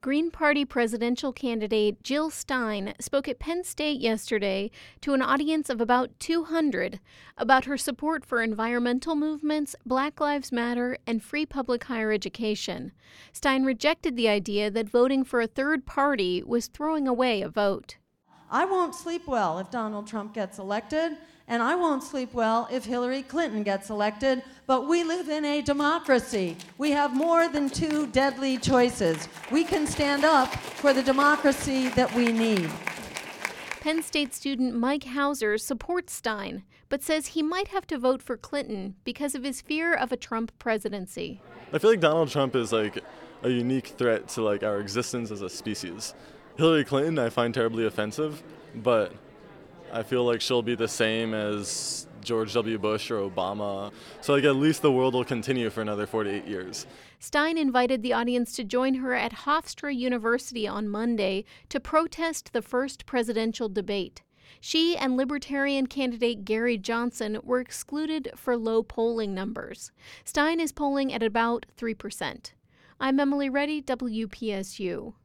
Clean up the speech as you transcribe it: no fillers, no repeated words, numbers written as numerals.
Green Party presidential candidate Jill Stein spoke at Penn State yesterday to an audience of about 200 about her support for environmental movements, Black Lives Matter, and free public higher education. Stein rejected the idea that voting for a third party was throwing away a vote. I won't sleep well if Donald Trump gets elected, and I won't sleep well if Hillary Clinton gets elected, but we live in a democracy. We have more than two deadly choices. We can stand up for the democracy that we need. Penn State student Mike Hauser supports Stein, but says he might have to vote for Clinton because of his fear of a Trump presidency. I feel like Donald Trump is like a unique threat to like our existence as a species. Hillary Clinton I find terribly offensive, but I feel like she'll be the same as George W. Bush or Obama. So like at least the world will continue for another 48 years. Stein invited the audience to join her at Hofstra University on Monday to protest the first presidential debate. She and Libertarian candidate Gary Johnson were excluded for low polling numbers. Stein is polling at about 3%. I'm Emily Reddy, WPSU.